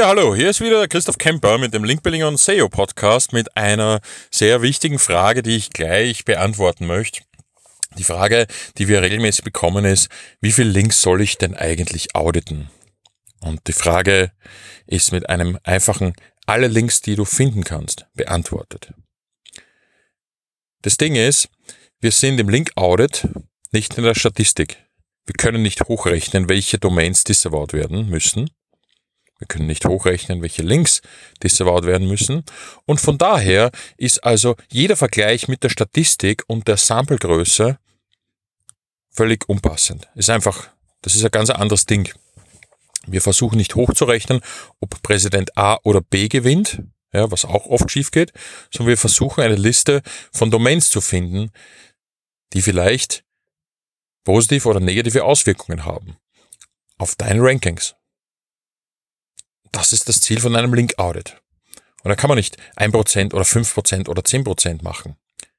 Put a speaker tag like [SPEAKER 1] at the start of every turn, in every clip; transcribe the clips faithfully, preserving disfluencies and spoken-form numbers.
[SPEAKER 1] Ja, hallo, hier ist wieder der Christoph Kemper mit dem Link-Building und S E O Podcast mit einer sehr wichtigen Frage, die ich gleich beantworten möchte. Die Frage, die wir regelmäßig bekommen, ist, wie viele Links soll ich denn eigentlich auditen? Und die Frage ist mit einem einfachen alle Links, die du finden kannst, beantwortet. Das Ding ist, wir sind im Link-Audit nicht in der Statistik. Wir können nicht hochrechnen, welche Domains disavowed werden müssen. Wir können nicht hochrechnen, welche Links disavowed werden müssen. Und von daher ist also jeder Vergleich mit der Statistik und der Samplegröße völlig unpassend. Ist einfach, das ist ein ganz anderes Ding. Wir versuchen nicht hochzurechnen, ob Präsident A oder B gewinnt, ja, was auch oft schief geht, sondern wir versuchen eine Liste von Domains zu finden, die vielleicht positive oder negative Auswirkungen haben auf deine Rankings. Das ist das Ziel von einem Link-Audit. Und da kann man nicht ein Prozent oder fünf Prozent oder zehn Prozent machen.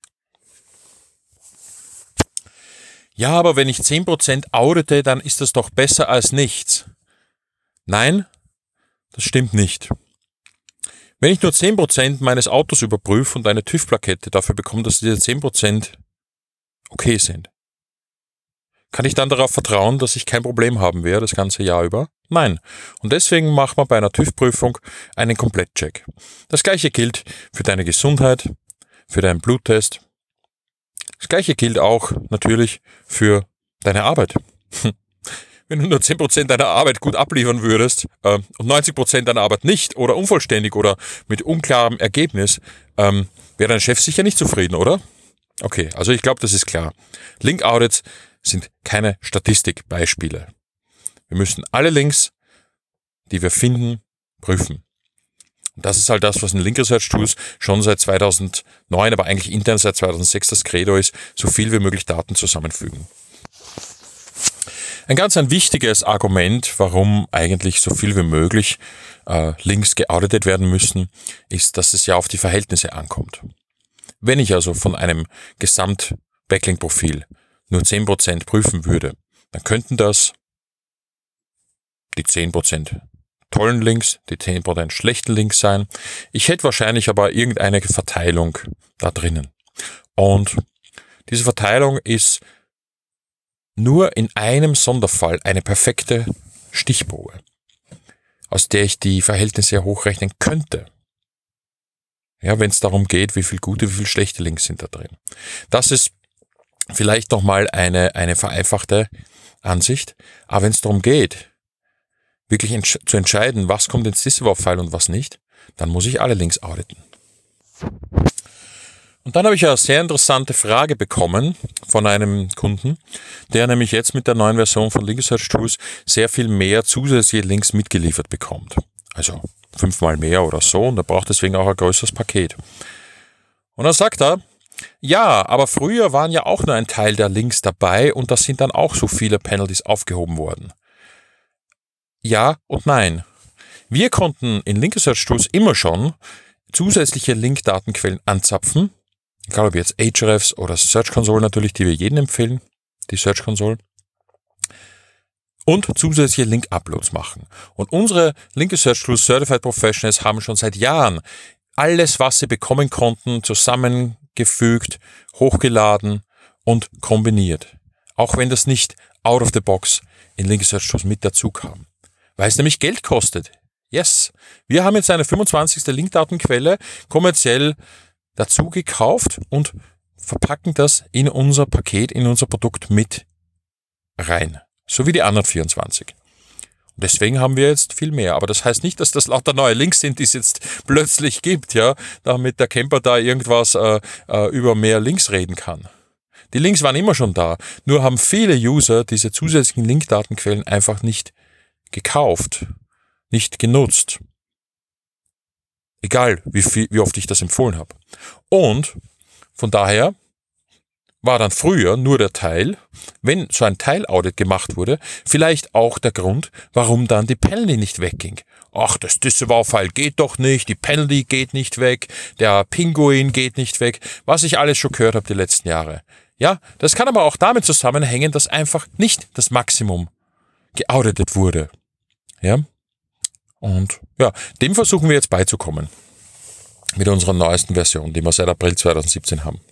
[SPEAKER 1] Ja, aber wenn ich zehn Prozent audite, dann ist das doch besser als nichts. Nein, das stimmt nicht. Wenn ich nur zehn Prozent meines Autos überprüfe und eine TÜV-Plakette dafür bekomme, dass diese zehn Prozent okay sind, kann ich dann darauf vertrauen, dass ich kein Problem haben werde das ganze Jahr über? Nein. Und deswegen macht man bei einer TÜV-Prüfung einen Komplettcheck. Das gleiche gilt für deine Gesundheit, für deinen Bluttest. Das gleiche gilt auch natürlich für deine Arbeit. Wenn du nur zehn Prozent deiner Arbeit gut abliefern würdest äh, und neunzig Prozent deiner Arbeit nicht oder unvollständig oder mit unklarem Ergebnis, ähm, wäre dein Chef sicher nicht zufrieden, oder? Okay, also ich glaube, das ist klar. Link-Audits sind keine Statistikbeispiele. Wir müssen alle Links, die wir finden, prüfen. Und das ist halt das, was in Link Research Tools schon seit zweitausendneun, aber eigentlich intern seit zweitausendsechs das Credo ist, so viel wie möglich Daten zusammenfügen. Ein ganz ein wichtiges Argument, warum eigentlich so viel wie möglich äh, Links geauditet werden müssen, ist, dass es ja auf die Verhältnisse ankommt. Wenn ich also von einem Gesamt-Backlink-Profil nur zehn Prozent prüfen würde, dann könnten das die zehn Prozent tollen Links, die zehn Prozent schlechten Links sein. Ich hätte wahrscheinlich aber irgendeine Verteilung da drinnen. Und diese Verteilung ist nur in einem Sonderfall eine perfekte Stichprobe, aus der ich die Verhältnisse hochrechnen könnte. Ja, wenn es darum geht, wie viel gute, wie viel schlechte Links sind da drin. Das ist vielleicht nochmal eine, eine vereinfachte Ansicht. Aber wenn es darum geht, wirklich entsch- zu entscheiden, was kommt ins Disavow-File und was nicht, dann muss ich alle Links auditen. Und dann habe ich eine sehr interessante Frage bekommen von einem Kunden, der nämlich jetzt mit der neuen Version von Link Research Tools sehr viel mehr zusätzliche Links mitgeliefert bekommt. Also fünfmal mehr oder so, und er braucht deswegen auch ein größeres Paket. Und dann sagt er, ja, aber früher waren ja auch nur ein Teil der Links dabei und da sind dann auch so viele Penalties aufgehoben worden. Ja und nein. Wir konnten in Link Research Tools immer schon zusätzliche Link-Datenquellen anzapfen, egal ob jetzt Ahrefs oder Search Console natürlich, die wir jedem empfehlen, die Search Console, und zusätzliche Link-Uploads machen. Und unsere Link Research Tools Certified Professionals haben schon seit Jahren alles, was sie bekommen konnten, zusammengefügt, hochgeladen und kombiniert. Auch wenn das nicht out of the box in Link Research Tools mit dazu kam. Weil es nämlich Geld kostet. Yes. Wir haben jetzt eine fünfundzwanzigste Linkdatenquelle kommerziell dazu gekauft und verpacken das in unser Paket, in unser Produkt mit rein. So wie die anderen vierundzwanzig. Und deswegen haben wir jetzt viel mehr. Aber das heißt nicht, dass das lauter neue Links sind, die es jetzt plötzlich gibt, ja, damit der Camper da irgendwas äh, äh, über mehr Links reden kann. Die Links waren immer schon da. Nur haben viele User diese zusätzlichen Linkdatenquellen einfach nicht gekauft, nicht genutzt. Egal, wie viel, wie oft ich das empfohlen habe. Und von daher war dann früher nur der Teil, wenn so ein Teilaudit gemacht wurde, vielleicht auch der Grund, warum dann die Penalty nicht wegging. Ach, das Disavow-File geht doch nicht, die Penalty geht nicht weg, der Pinguin geht nicht weg, was ich alles schon gehört habe die letzten Jahre. Ja, das kann aber auch damit zusammenhängen, dass einfach nicht das Maximum geauditet wurde. Ja? Und ja, dem versuchen wir jetzt beizukommen. Mit unserer neuesten Version, die wir seit April zweitausendsiebzehn haben.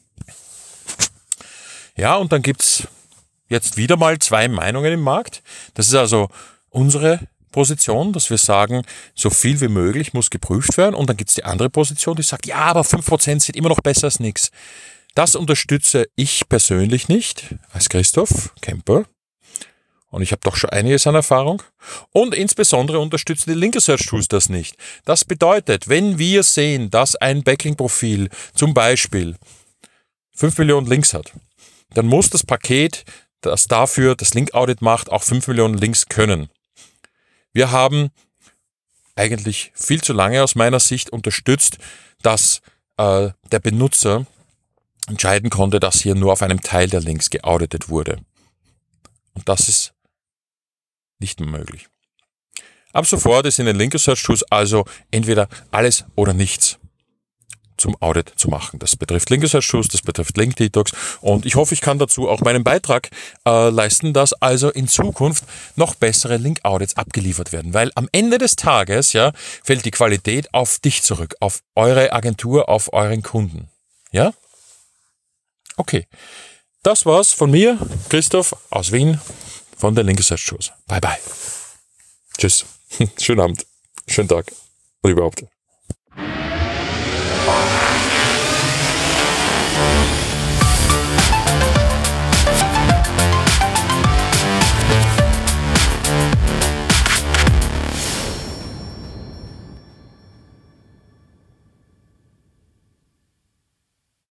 [SPEAKER 1] Ja, und dann gibt's jetzt wieder mal zwei Meinungen im Markt. Das ist also unsere Position, dass wir sagen, so viel wie möglich muss geprüft werden. Und dann gibt's die andere Position, die sagt, ja, aber fünf Prozent sind immer noch besser als nichts. Das unterstütze ich persönlich nicht, als Christoph Kemper. Und ich habe doch schon einiges an Erfahrung. Und insbesondere unterstützen die Link Research Tools das nicht. Das bedeutet, wenn wir sehen, dass ein Backlink-Profil zum Beispiel fünf Millionen Links hat, dann muss das Paket, das dafür das Link-Audit macht, auch fünf Millionen Links können. Wir haben eigentlich viel zu lange aus meiner Sicht unterstützt, dass äh, der Benutzer entscheiden konnte, dass hier nur auf einem Teil der Links geauditet wurde. Und das ist nicht mehr möglich. Ab sofort ist in den Link Research Tools also entweder alles oder nichts zum Audit zu machen. Das betrifft Link Research Tools, das betrifft Link Detox und ich hoffe, ich kann dazu auch meinen Beitrag äh, leisten, dass also in Zukunft noch bessere Link Audits abgeliefert werden, weil am Ende des Tages ja fällt die Qualität auf dich zurück, auf eure Agentur, auf euren Kunden. Ja? Okay. Das war's von mir, Christoph aus Wien von den Link Research Tools. Bye bye. Tschüss. Schönen Abend. Schönen Tag. Und überhaupt.